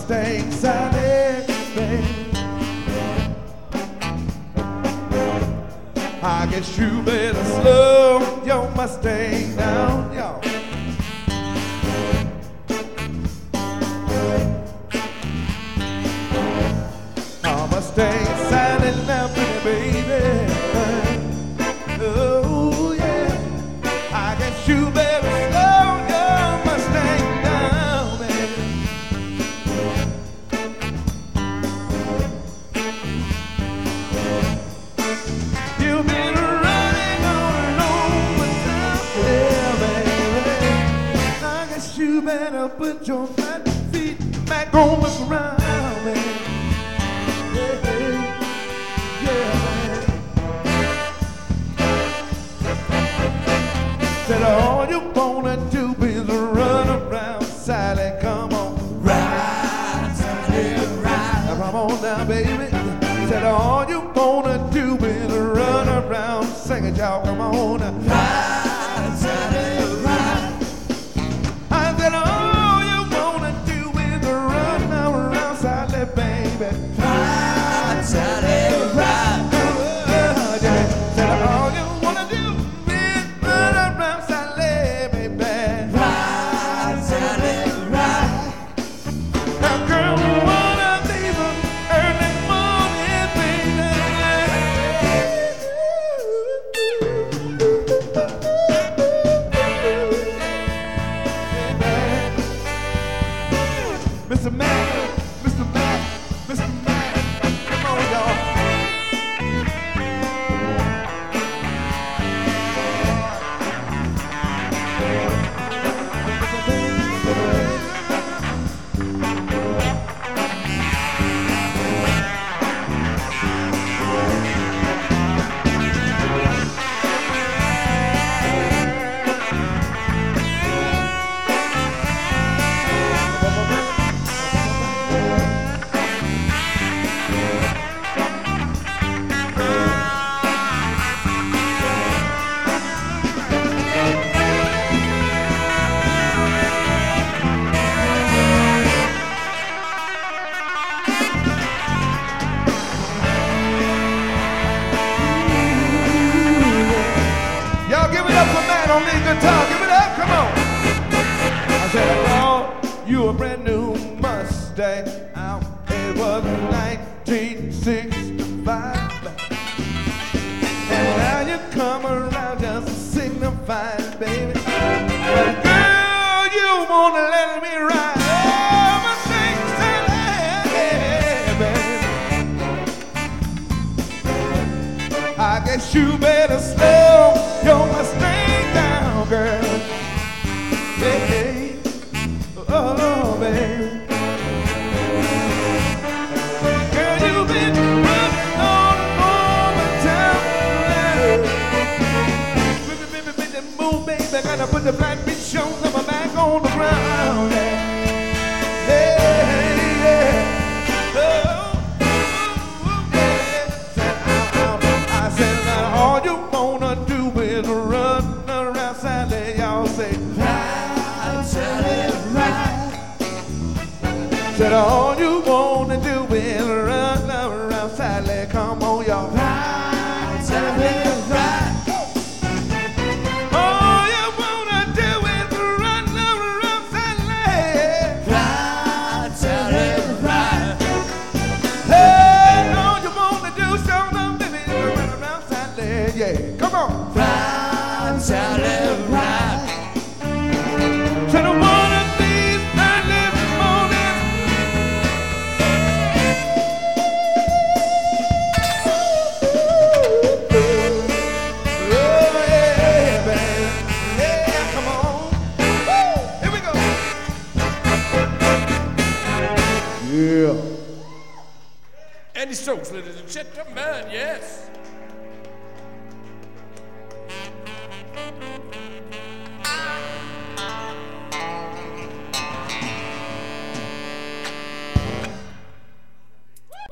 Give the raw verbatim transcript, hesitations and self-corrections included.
Mustang Sally, baby. I guess you better slow your Mustang down, y'all. Oh, Mustang Sally, now, baby. Oh, yeah. I guess you better slow your Mustang down, baby. You've been running on over town, yeah, baby. I guess you better put your fat feet back on the ground, baby. Yeah, yeah, baby. Said all you wanna do is run around, Sally, come on. Ride, Sally, ride. Now come on now, baby. Said all you wanna do is run around, sing it, y'all, come on now. Ride, Sally, ride. I said all you wanna do is run around, Sally, baby. Ride, Sally, ride. Uh, yeah. Said all you wanna do is run around, Sally, baby. Ride, Sally, ride. Now, girl, one of these early morning, baby. Mister Mac, Mister Mac, Mister Mac, come on, y'all. Y'all give it up for Matt on lead guitar. Give it up, come on. I said, I bought you a brand new Mustang. Out. It was nineteen sixty-five. And now you come around just to signify, baby. But girl, you wanna let me ride. Oh, Mustang Sally, baby. I guess you better slow your Mustang down, girl. Hey, oh, baby. Girl, you've been running on over town. Baby, baby, baby, move, baby. Gotta put the black bitch on my back on the ground. Hey, hey, yeah. Oh, oh, yeah. Said, oh, oh. I said that all you wanna do is run around, Sally. Y'all say, Ride, Sally, ride. said all you wanna do is run around, Sally. Come on, y'all. Ride, Sally, ride. All you wanna do is run around, Sally. Ride, Sally, ride. Hey, all you wanna do, so long, baby, is run around, Sally. Yeah, come on. Ride, Sally, ride. Said one of these early mornings. Oh, yeah, baby. Yeah, come on. Woo! Here we go. Yeah. Andy Stokes, ladies and gentlemen, yes.